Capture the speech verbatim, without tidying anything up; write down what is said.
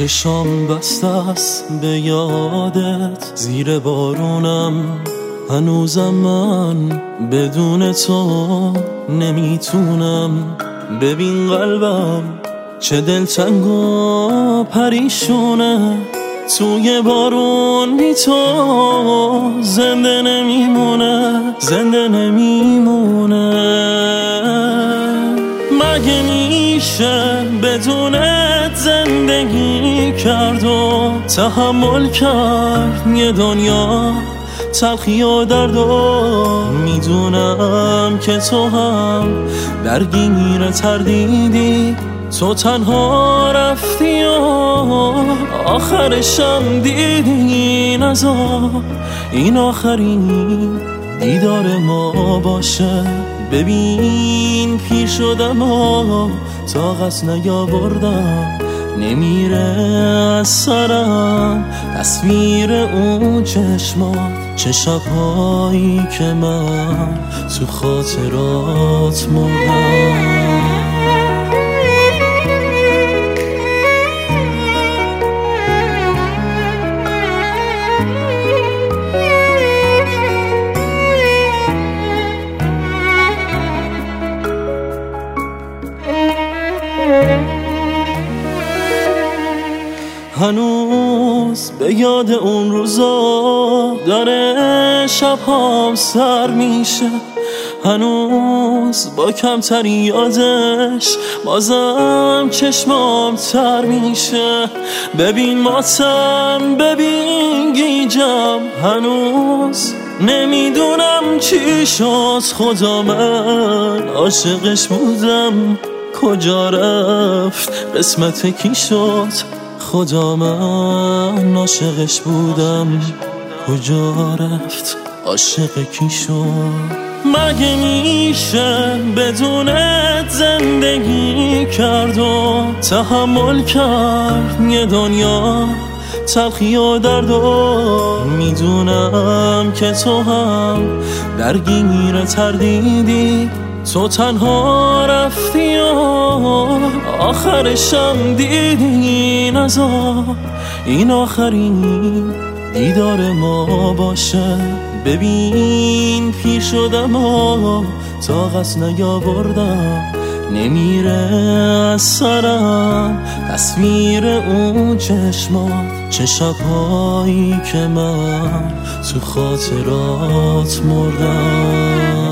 چشام بسته است به یادت، زیر بارونم هنوزم من بدون تو نمیتونم. ببین قلبم چه دلتنگ و پریشونه، توی بارون بی تو زنده نمیمونه، زنده نمیمونه. مگه میشه بدونت زندگی کرد و تحمل کرد یه دنیا تلخی و درد و میدونم که تو هم درگیر تردیدی، تو تنها رفتی و آخرشم دیدی این عذاب این آخرین دیدار ما باشه. ببین پیر شدم و طاقت نیاوردم، نمیره از سرم تصویر اون چشمات، چه شبهایی که من تو خاطرات مردم. هنوز به یاد اون روزا داره شبهام سر میشه، هنوز با کمترین یادش بازم چشمام تر میشه. ببین ماتم ببین گیجم، هنوز نمیدونم چی شد. خدا من عاشقش بودم کجا رفت، قسمت کی شد. خدا من عاشقش بودم کجا رفت، عاشق کی شد. مگه میشه بدونت زندگی کرد و تحمل کرد یه دنیا تلخی و درد و میدونم که تو هم درگیر تردیدی، تو تنها رفتی و آخرشم دیدی این عذاب این آخرین دیدار ما باشه. ببین پیر شدم و طاقت نیاوردم، نمیره از سرم تصویر اون چشمات، چه شبهایی که من تو خاطرات مردم.